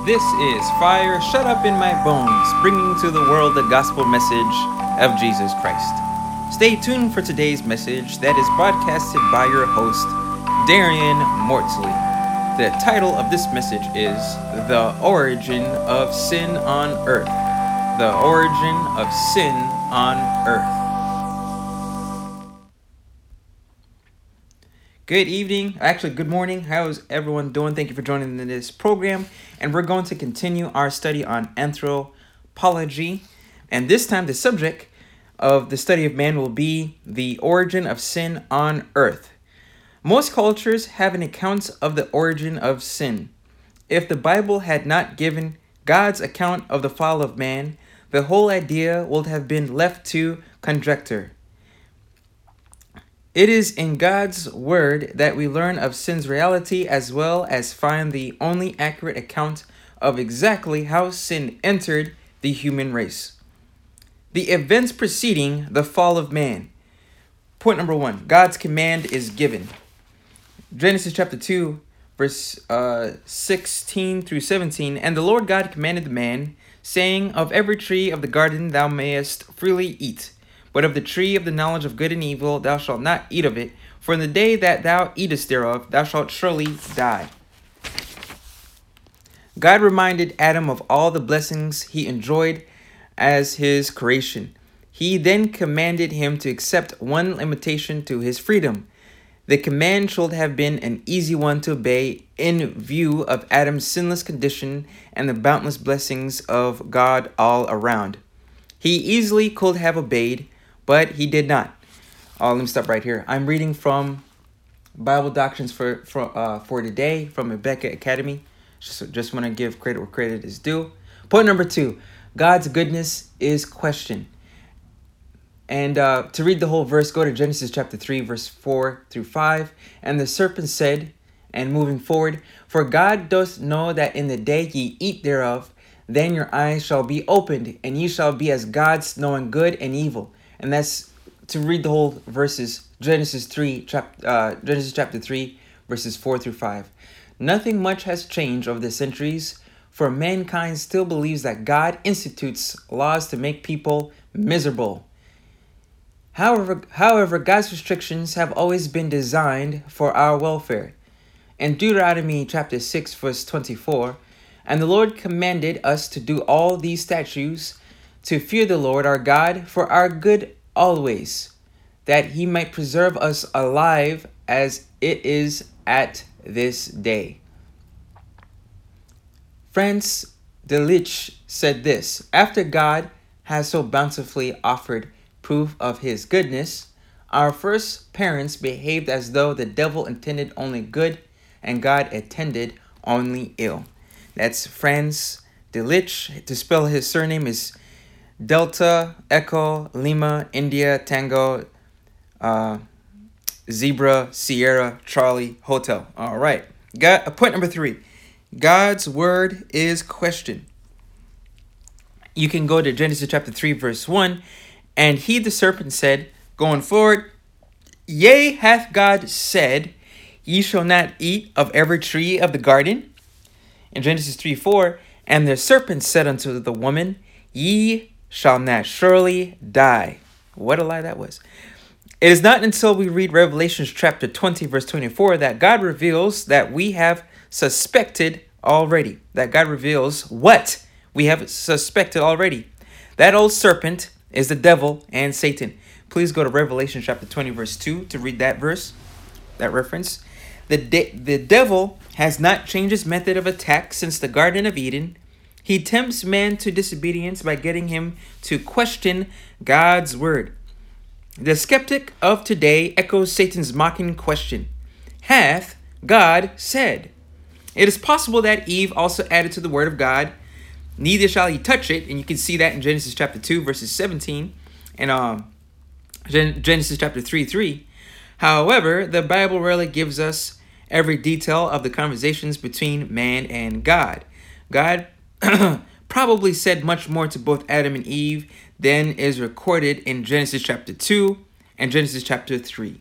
This is Fire Shut Up in My Bones, bringing to the world the gospel message of Jesus Christ. Stay tuned for today's message that is broadcasted by your host, Darian Mortley. The title of this message is The Origin of Sin on Earth. The Origin of Sin on Earth. Good evening, actually good morning. How's everyone doing? Thank you for joining in this program. And we're going to continue our study on anthropology. And this time the subject of the study of man will be the origin of sin on earth. Most cultures have an account of the origin of sin. If the Bible had not given God's account of the fall of man, the whole idea would have been left to conjecture. It is in God's word that we learn of sin's reality as well as find the only accurate account of exactly how sin entered the human race. The events preceding the fall of man. Point number 1, God's command is given. Genesis chapter 2, verse 16 through 17. And the Lord God commanded the man, saying, Of every tree of the garden thou mayest freely eat. But of the tree of the knowledge of good and evil thou shalt not eat of it, for in the day that thou eatest thereof thou shalt surely die. God reminded Adam of all the blessings he enjoyed as his creation. He then commanded him to accept one limitation to his freedom. The command should have been an easy one to obey in view of Adam's sinless condition and the boundless blessings of God all around. He easily could have obeyed, but he did not. Let me stop right here. I'm reading from Bible Doctrines for Today from Rebecca Academy. Just want to give credit where credit is due. Point number 2, God's goodness is questioned. And to read the whole verse, go to Genesis chapter 3, verse 4 through 5. And the serpent said, and moving forward, For God doth know that in the day ye eat thereof, then your eyes shall be opened, and ye shall be as gods, knowing good and evil. And that's to read the whole verses, Genesis chapter 3, verses 4 through 5. Nothing much has changed over the centuries, for mankind still believes that God institutes laws to make people miserable. However, God's restrictions have always been designed for our welfare. In Deuteronomy chapter 6, verse 24, And the Lord commanded us to do all these statutes, to fear the Lord our God for our good always, that he might preserve us alive as it is at this day. Franz Delitzsch said this, After God has so bountifully offered proof of his goodness, our first parents behaved as though the devil intended only good and God intended only ill. That's Franz Delitzsch. To spell his surname is Delta, Echo, Lima, India, Tango, Zebra, Sierra, Charlie, Hotel. All right. Point number 3. God's word is questioned. You can go to Genesis chapter 3, verse 1. And he, the serpent, said, going forward, Yea, hath God said, Ye shall not eat of every tree of the garden? In Genesis 3:4, And the serpent said unto the woman, Ye shall not surely die. What a lie that was. It is not until we read Revelation chapter 20, verse 24, that God reveals that we have suspected already. That God reveals what we have suspected already. That old serpent is the devil and Satan. Please go to Revelation chapter 20, verse 2 to read that verse, that reference. The devil has not changed his method of attack since the Garden of Eden. He tempts man to disobedience by getting him to question God's word. The skeptic of today echoes Satan's mocking question, Hath God said? It is possible that Eve also added to the word of God, Neither shall he touch it. And you can see that in Genesis chapter 2, verses 17 and Genesis chapter 3:3. However, the Bible rarely gives us every detail of the conversations between man and God. God probably said much more to both Adam and Eve than is recorded in Genesis chapter 2 and Genesis chapter 3.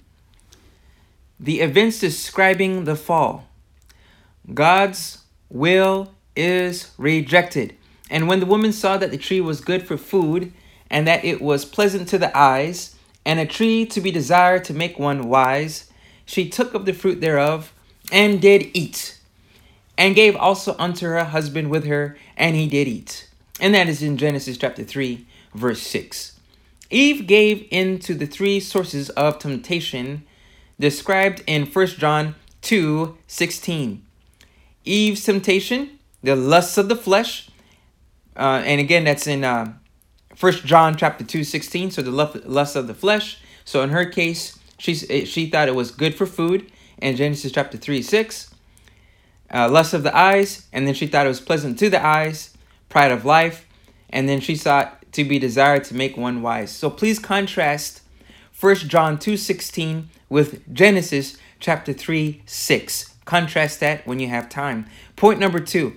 The events describing the fall. God's will is rejected. And when the woman saw that the tree was good for food, and that it was pleasant to the eyes, and a tree to be desired to make one wise, she took of the fruit thereof, and did eat, and gave also unto her husband with her, and he did eat. And that is in Genesis chapter 3, verse 6. Eve gave in to the three sources of temptation described in 1 John 2:16. Eve's temptation, the lusts of the flesh, and again that's in 1 John chapter 2:16. So the lust of the flesh. So in her case, she thought it was good for food. In Genesis chapter 3:6, lust of the eyes, and then she thought it was pleasant to the eyes, pride of life, and then she sought to be desired to make one wise. So please contrast 1 John 2:16 with Genesis chapter 3:6. Contrast that when you have time. Point number 2.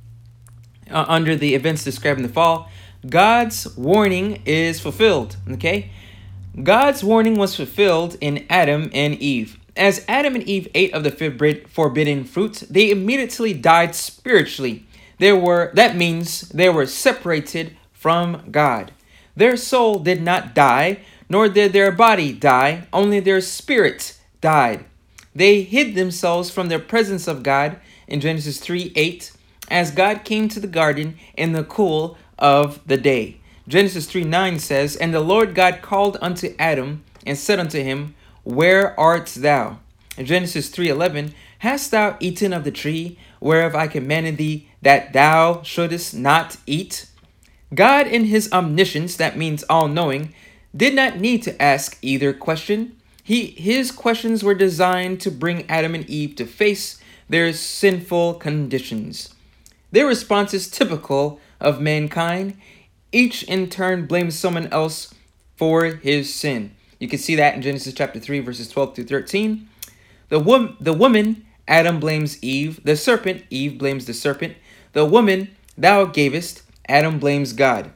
Under the events described in the fall, God's warning is fulfilled. Okay? God's warning was fulfilled in Adam and Eve. As Adam and Eve ate of the forbidden fruit, they immediately died spiritually. That means they were separated from God. Their soul did not die, nor did their body die, only their spirit died. They hid themselves from the presence of God in Genesis 3:8, as God came to the garden in the cool of the day. Genesis 3:9 says, And the Lord God called unto Adam, and said unto him, Where art thou? In Genesis 3:11, Hast thou eaten of the tree whereof I commanded thee that thou shouldest not eat? God in his omniscience, that means all-knowing, did not need to ask either question. His questions were designed to bring Adam and Eve to face their sinful conditions. Their response is typical of mankind. Each in turn blames someone else for his sin. You can see that in Genesis chapter 3, verses 12 through 13. The woman, Adam blames Eve. The serpent, Eve blames the serpent. The woman, thou gavest, Adam blames God.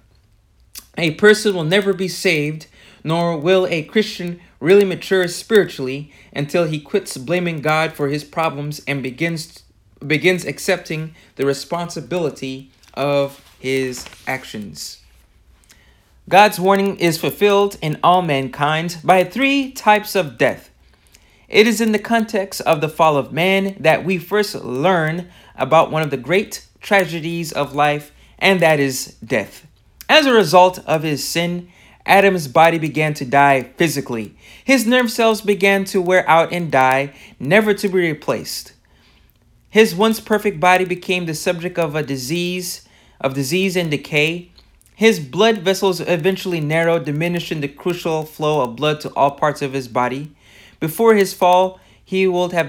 A person will never be saved, nor will a Christian really mature spiritually until he quits blaming God for his problems and begins accepting the responsibility of his actions. God's warning is fulfilled in all mankind by 3 types of death. It is in the context of the fall of man that we first learn about one of the great tragedies of life, and that is death. As a result of his sin, Adam's body began to die physically. His nerve cells began to wear out and die, never to be replaced. His once perfect body became the subject of disease and decay. His blood vessels eventually narrowed, diminishing the crucial flow of blood to all parts of his body. Before his fall, he would have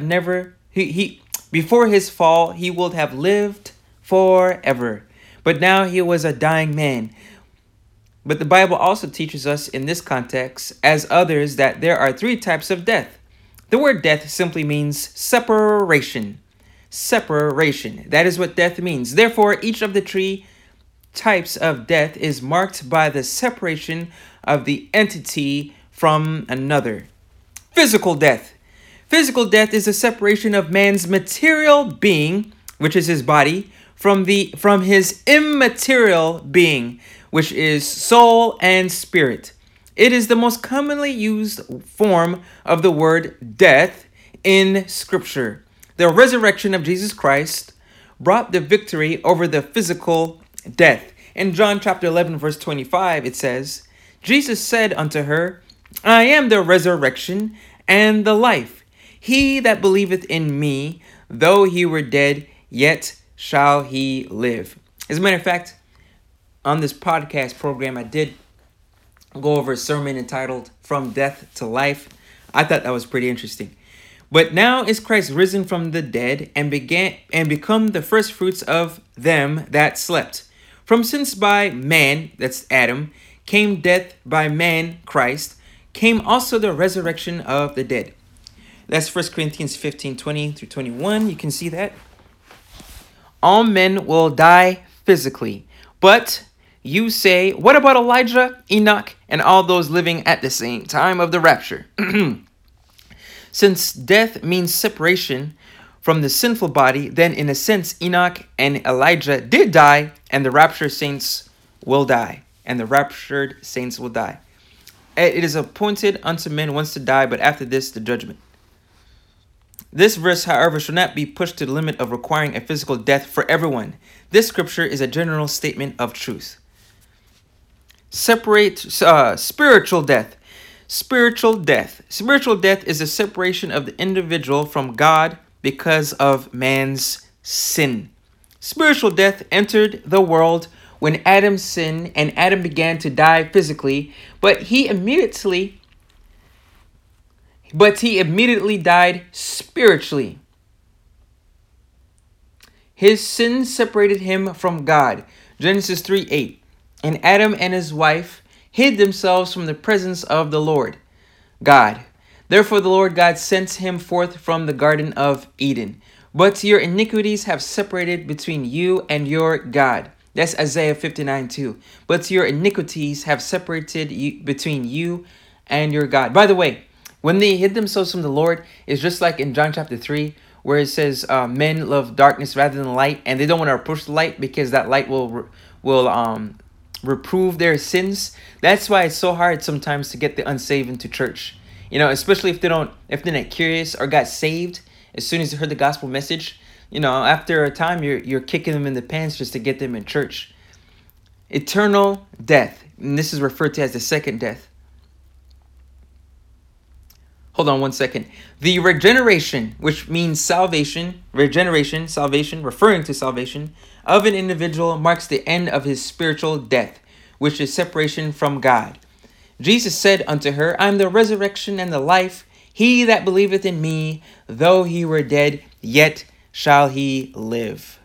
lived forever. But now he was a dying man. But the Bible also teaches us in this context, as others, that there are 3 types of death. The word death simply means separation. Separation. That is what death means. Therefore, each of the 3 types of death is marked by the separation of the entity from another. Physical death. Physical death is the separation of man's material being, which is his body, from his immaterial being, which is soul and spirit. It is the most commonly used form of the word death in Scripture. The resurrection of Jesus Christ brought the victory over the physical death. In John chapter 11, verse 25, it says, Jesus said unto her, I am the resurrection and the life. He that believeth in me, though he were dead, yet shall he live. As a matter of fact, on this podcast program, I did go over a sermon entitled From Death to Life. I thought that was pretty interesting. But now is Christ risen from the dead and become the first fruits of them that slept. From since by man, that's Adam, came death, by man, Christ, came also the resurrection of the dead. That's 1 Corinthians 15:20 through 21. You can see that. All men will die physically. But you say, what about Elijah, Enoch, and all those living at the same time of the rapture? Since death means separation from the sinful body, then in a sense Enoch and Elijah did die, and the raptured saints will die. And the raptured saints will die. It is appointed unto men once to die, but after this the judgment. This verse, however, should not be pushed to the limit of requiring a physical death for everyone. This scripture is a general statement of truth. Spiritual death. Spiritual death. Spiritual death is the separation of the individual from God because of man's sin. Spiritual death entered the world when Adam sinned and Adam began to die physically, but he immediately died spiritually. His sin separated him from God. Genesis 3:8. And Adam and his wife hid themselves from the presence of the Lord God. Therefore the Lord God sent him forth from the Garden of Eden. But your iniquities have separated between you and your God. That's Isaiah 59:2. But your iniquities have separated between you and your God. By the way, when they hid themselves from the Lord, it's just like in John chapter 3, where it says men love darkness rather than light, and they don't want to approach the light because that light will reprove their sins. That's why it's so hard sometimes to get the unsaved into church. You know, especially if they're not curious or got saved as soon as they heard the gospel message. You know, after a time, you're kicking them in the pants just to get them in church. Eternal death, and this is referred to as the second death. Hold on one second. The regeneration, which means salvation, salvation, referring to salvation, of an individual marks the end of his spiritual death, which is separation from God. Jesus said unto her, I am the resurrection and the life. He that believeth in me, though he were dead, yet shall he live.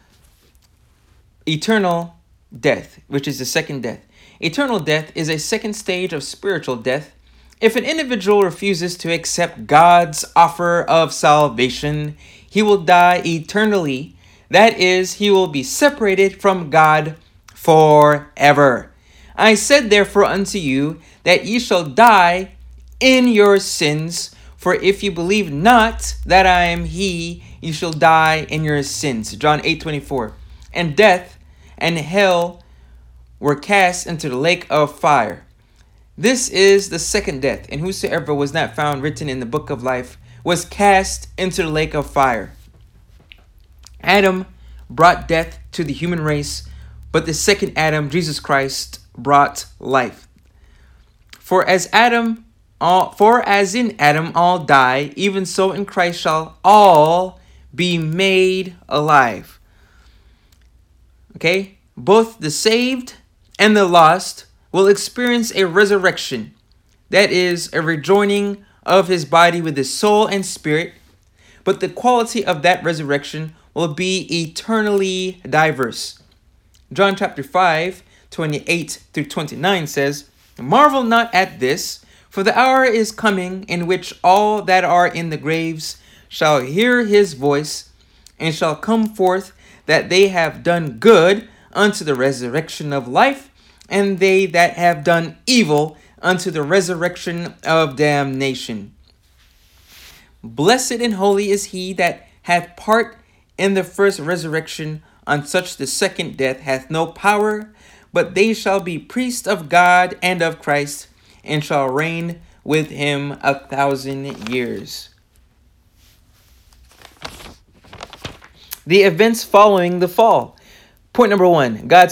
Eternal death, which is the second death. Eternal death is a second stage of spiritual death. If an individual refuses to accept God's offer of salvation, he will die eternally. That is, he will be separated from God forever. I said therefore unto you that ye shall die in your sins, for if you believe not that I am he, you shall die in your sins. John 8:24. And death and hell were cast into the lake of fire. This is the second death, and whosoever was not found written in the book of life was cast into the lake of fire. Adam brought death to the human race, but the second Adam, Jesus Christ, brought life. For as in Adam all die, even so in Christ shall all be made alive. Okay? Both the saved and the lost will experience a resurrection. That is, a rejoining of his body with his soul and spirit. But the quality of that resurrection will be eternally diverse. John chapter 5:28-29 says, Marvel not at this, for the hour is coming in which all that are in the graves shall hear his voice, and shall come forth, that they have done good unto the resurrection of life, and they that have done evil unto the resurrection of damnation. Blessed and holy is he that hath part in the first resurrection. On such the second death hath no power, but they shall be priests of God and of Christ, and shall reign with him 1,000 years. The events following the fall. Point number 1, God's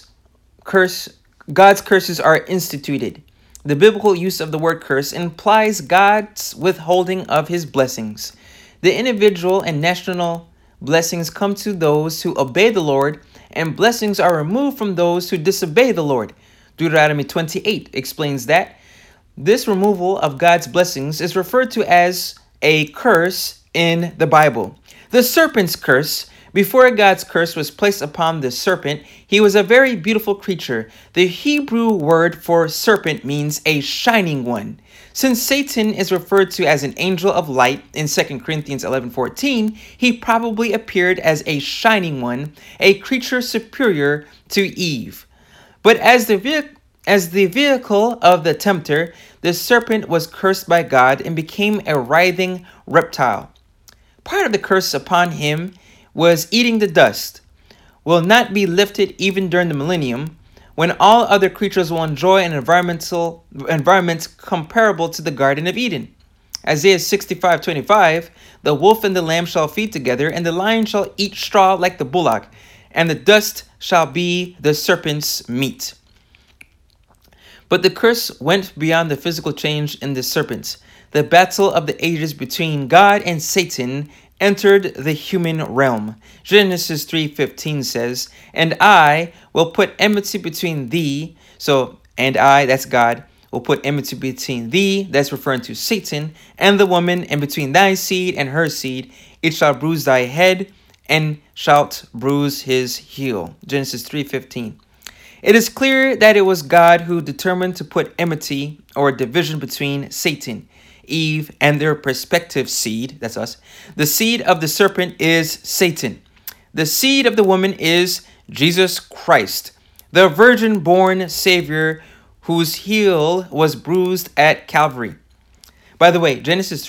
curses are instituted. The biblical use of the word curse implies God's withholding of his blessings. The individual and national blessings come to those who obey the Lord, and blessings are removed from those who disobey the Lord. Deuteronomy 28 explains that. This removal of God's blessings is referred to as a curse in the Bible. The serpent's curse. Before God's curse was placed upon the serpent, he was a very beautiful creature. The Hebrew word for serpent means a shining one. Since Satan is referred to as an angel of light in 2 Corinthians 11:14, he probably appeared as a shining one, a creature superior to Eve. But as the vehicle of the tempter, the serpent was cursed by God and became a writhing reptile. Part of the curse upon him was eating the dust, will not be lifted even during the millennium, when all other creatures will enjoy an environment comparable to the Garden of Eden. Isaiah 65:25, the wolf and the lamb shall feed together, and the lion shall eat straw like the bullock, and the dust shall be the serpent's meat. But the curse went beyond the physical change in the serpents. The battle of the ages between God and Satan entered the human realm. Genesis 3:15 says, "And I will put enmity between thee," and I, that's God, will put enmity between thee, that's referring to Satan, "and the woman, and between thy seed and her seed. It shall bruise thy head, and shalt bruise his heel." Genesis 3:15. It is clear that it was God who determined to put enmity or division between Satan, Eve, and their prospective seed, that's us. The seed of the serpent is Satan. The seed of the woman is Jesus Christ, the virgin-born Savior whose heel was bruised at Calvary. By the way, Genesis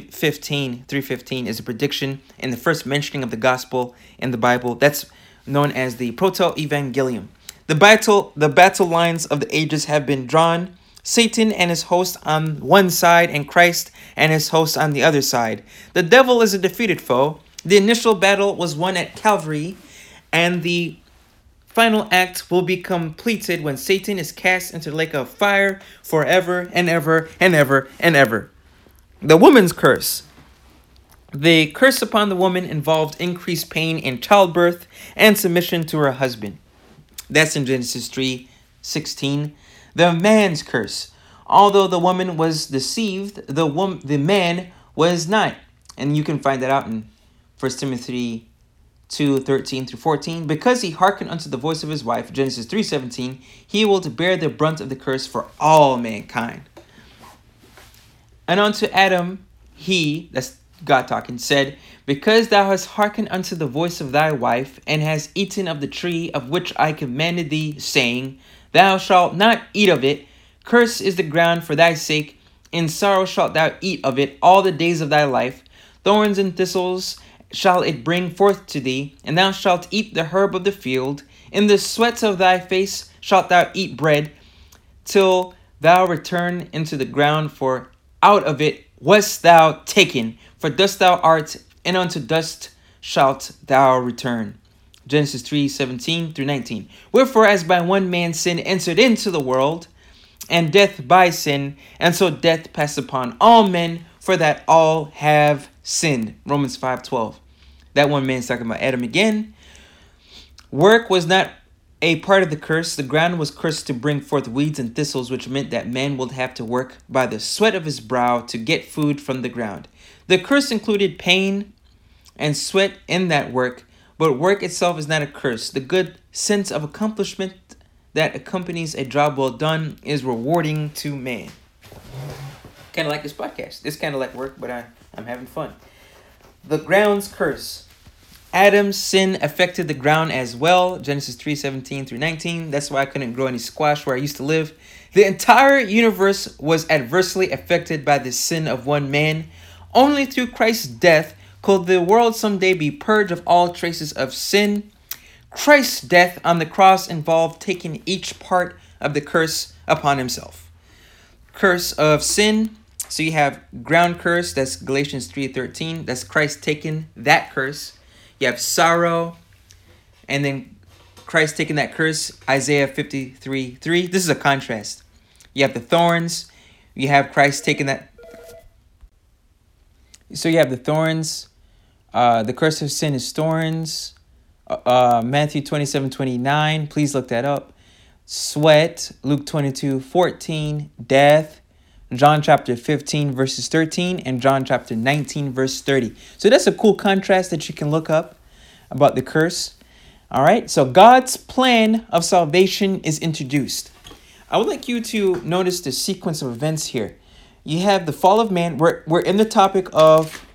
3:15 is a prediction in the first mentioning of the gospel in the Bible. That's known as the Proto-Evangelium. The battle lines of the ages have been drawn. Satan and his host on one side, and Christ and his host on the other side. The devil is a defeated foe. The initial battle was won at Calvary, and the final act will be completed when Satan is cast into the lake of fire forever and ever and ever and ever. The woman's curse. The curse upon the woman involved increased pain in childbirth and submission to her husband. That's in Genesis 3:16. The man's curse. Although the woman was deceived, the man was not. And you can find that out in 1 Timothy 2:13 through 14. Because he hearkened unto the voice of his wife, Genesis 3:17, he will bear the brunt of the curse for all mankind. And unto Adam, he, that's God talking, said, "Because thou hast hearkened unto the voice of thy wife, and hast eaten of the tree of which I commanded thee, saying, Thou shalt not eat of it, cursed is the ground for thy sake, in sorrow shalt thou eat of it all the days of thy life. Thorns and thistles shall it bring forth to thee, and thou shalt eat the herb of the field. In the sweat of thy face shalt thou eat bread, till thou return into the ground, for out of it wast thou taken. For dust thou art, and unto dust shalt thou return." Genesis 3:17 through 19. "Wherefore, as by one man sin entered into the world, and death by sin, and so death passed upon all men, for that all have sinned." Romans 5:12. That one man is talking about Adam again. Work was not a part of the curse. The ground was cursed to bring forth weeds and thistles, which meant that man would have to work by the sweat of his brow to get food from the ground. The curse included pain and sweat in that work, but work itself is not a curse. The good sense of accomplishment that accompanies a job well done is rewarding to man. Kind of like this podcast. It's kind of like work, but I'm having fun. The ground's curse. Adam's sin affected the ground as well. Genesis 3:17 through 19. That's why I couldn't grow any squash where I used to live. The entire universe was adversely affected by the sin of one man. Only through Christ's death could the world someday be purged of all traces of sin. Christ's death on the cross involved taking each part of the curse upon himself. Curse of sin. So you have ground curse. That's Galatians 3:13. That's Christ taking that curse. You have sorrow, and then Christ taking that curse, Isaiah 53:3. This is a contrast. You have the thorns. You have Christ taking that. So you have the thorns. The curse of sin is thorns. Matthew 27:29. Please look that up. Sweat, Luke 22:14. Death, John chapter 15 verses 13, and John chapter 19 verse 30. So that's a cool contrast that you can look up about the curse. All right, so God's plan of salvation is introduced. I would like you to notice the sequence of events here. You have the fall of man. We're in the topic of,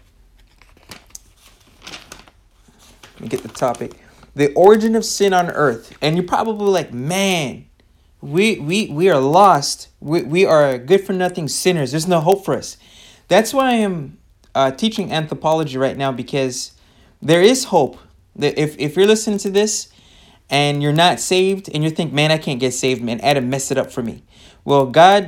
let me get the topic, the origin of sin on earth. And you're probably like, man, we are lost. We are good for nothing sinners. There's no hope for us. That's why teaching anthropology right now because there is hope. If you're listening to this and you're not saved and you think, man, I can't get saved, man, Adam messed it up for me. Well,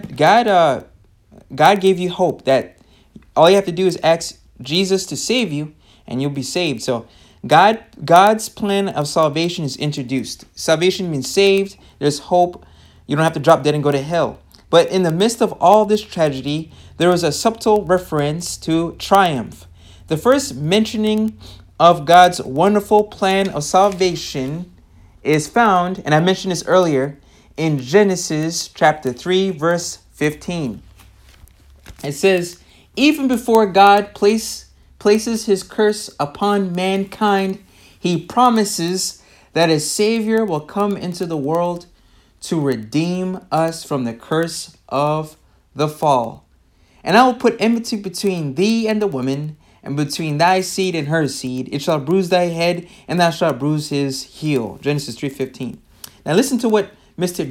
God gave you hope that all you have to do is ask Jesus to save you and you'll be saved. So God's plan of salvation is introduced. Salvation means saved. There's hope. You don't have to drop dead and go to hell. But in the midst of all this tragedy, there was a subtle reference to triumph. The first mentioning of God's wonderful plan of salvation is found, and I mentioned this earlier, in Genesis chapter 3, verse 15. It says, even before God places his curse upon mankind, he promises that a Savior will come into the world to redeem us from the curse of the fall. And I will put enmity between thee and the woman, and between thy seed and her seed. It shall bruise thy head, and thou shalt bruise his heel. Genesis 3:15. Now listen to what Mr.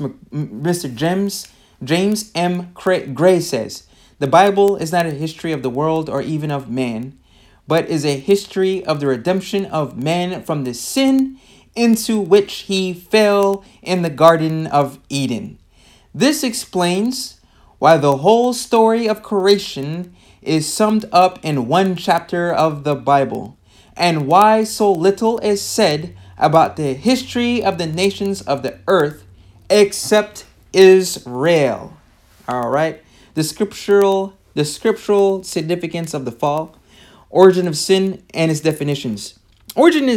James M. Gray says. The Bible is not a history of the world or even of man, but is a history of the redemption of man from the sin into which he fell in the Garden of Eden. This explains why the whole story of creation is summed up in one chapter of the Bible, and why so little is said about the history of the nations of the earth except Israel. All right. The scriptural significance of the fall, origin of sin, and its definitions. Original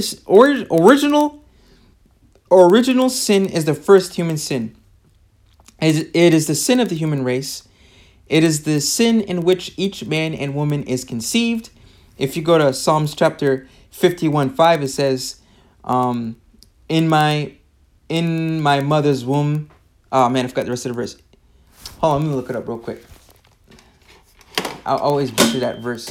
sin is the first human sin. It is the sin of the human race. It is the sin in which each man and woman is conceived. If you go to Psalms chapter 51:5, it says, in my mother's womb. Oh man, I forgot the rest of the verse. Hold on, let me look it up real quick. I'll always butcher that verse.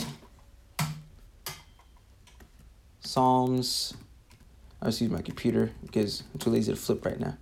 Psalms. I'll just use my computer because I'm too lazy to flip right now.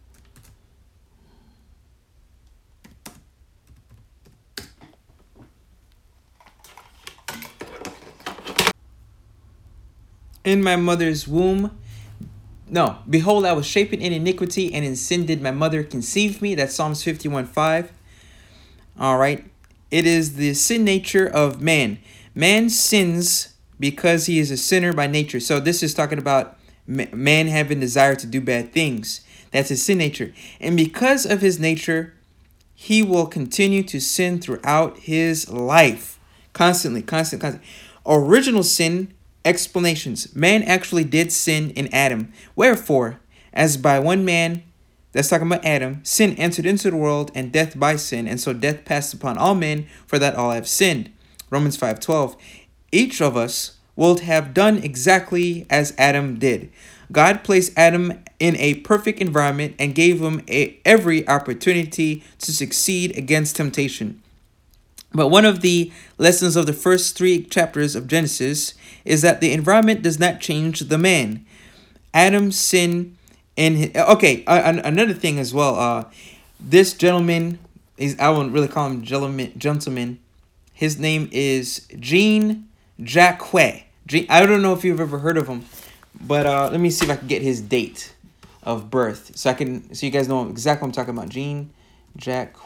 In my mother's womb. No, behold, I was shapen in iniquity, and in sin did my mother conceive me. That's Psalms 51:5. All right. It is the sin nature of man. Man sins because he is a sinner by nature. So this is talking about man having desire to do bad things. That's his sin nature. And because of his nature, he will continue to sin throughout his life. Constantly. Original sin explanations. Man actually did sin in Adam. Wherefore, as by one man, that's talking about Adam, sin entered into the world, and death by sin, and so death passed upon all men, for that all have sinned. Romans 5:12. Each of us will have done exactly as Adam did. God placed Adam in a perfect environment and gave him every opportunity to succeed against temptation. But one of the lessons of the first 3 chapters of Genesis is that the environment does not change the man. Adam's sin another thing as well. This gentleman, I won't really call him gentleman. His name is Jean Jacques. I don't know if you've ever heard of him, but let me see if I can get his date of birth so you guys know exactly what I'm talking about. Jean Jacques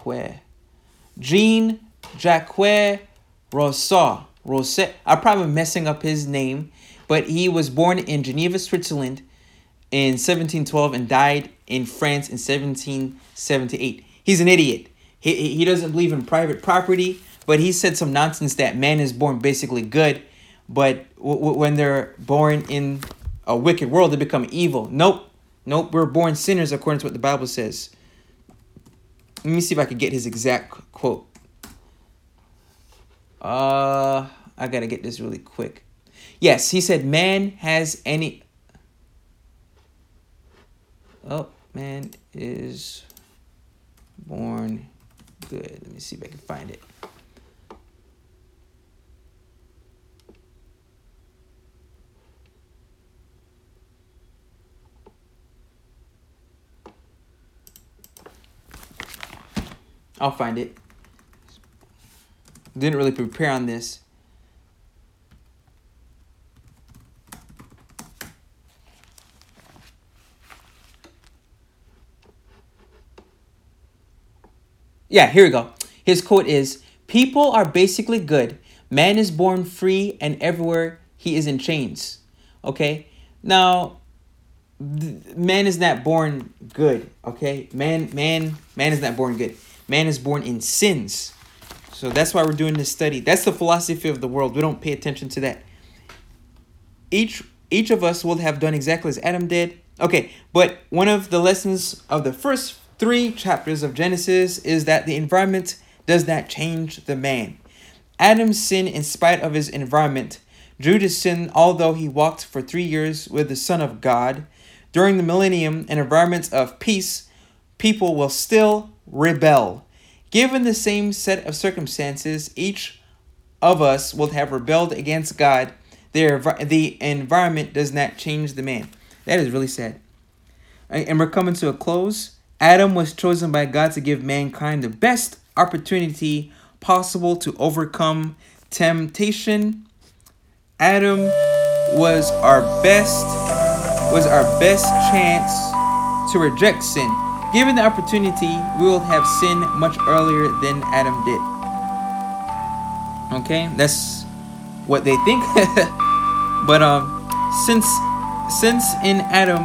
Rousseau. I'm probably messing up his name, but he was born in Geneva, Switzerland in 1712 and died in France in 1778. He's an idiot. He doesn't believe in private property, but he said some nonsense that man is born basically good, but when they're born in a wicked world, they become evil. Nope, we're born sinners according to what the Bible says. Let me see if I can get his exact quote. I gotta get this really quick. Yes, he said, man is born good. Let me see if I can find it. I'll find it. Didn't really prepare on this. Yeah, here we go. His quote is, "People are basically good. Man is born free, and everywhere he is in chains." Okay? Now, man is not born good. Okay? Man is not born good. Man is born in sins. So that's why we're doing this study. That's the philosophy of the world. We don't pay attention to that. Each of us will have done exactly as Adam did. Okay, but one of the lessons of the first 3 chapters of Genesis is that the environment does not change the man. Adam sinned in spite of his environment. Judas sinned although he walked for 3 years with the Son of God. During the millennium, an environment of peace, people will still rebel. Given the same set of circumstances, each of us will have rebelled against God. The environment does not change the man. That is really sad. And we're coming to a close. Adam was chosen by God to give mankind the best opportunity possible to overcome temptation. Adam was our best chance to reject sin. Given the opportunity, we will have sinned much earlier than Adam did. Okay, that's what they think. But since in Adam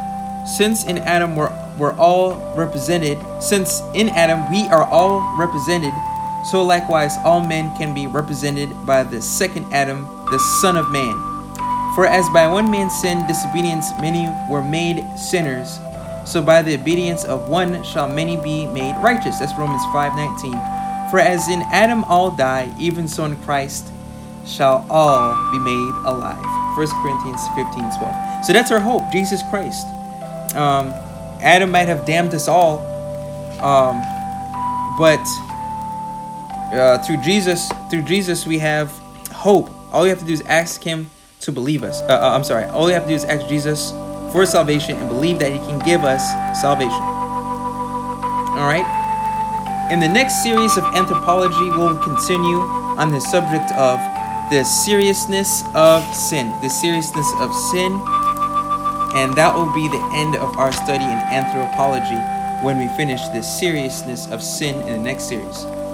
we're all represented, since in Adam we are all represented, so likewise all men can be represented by the second Adam, the Son of Man. For as by one man's sin disobedience many were made sinners, so by the obedience of one shall many be made righteous. That's Romans 5:19. For as in Adam all die, even so in Christ shall all be made alive. 1 Corinthians 15:12. So that's our hope, Jesus Christ. Adam might have damned us all, but through Jesus we have hope. All you have to do is ask him to believe us. All you have to do is ask Jesus for salvation and believe that he can give us salvation. All right. In the next series of anthropology, we'll continue on the subject of the seriousness of sin. The seriousness of sin. And that will be the end of our study in anthropology when we finish the seriousness of sin in the next series.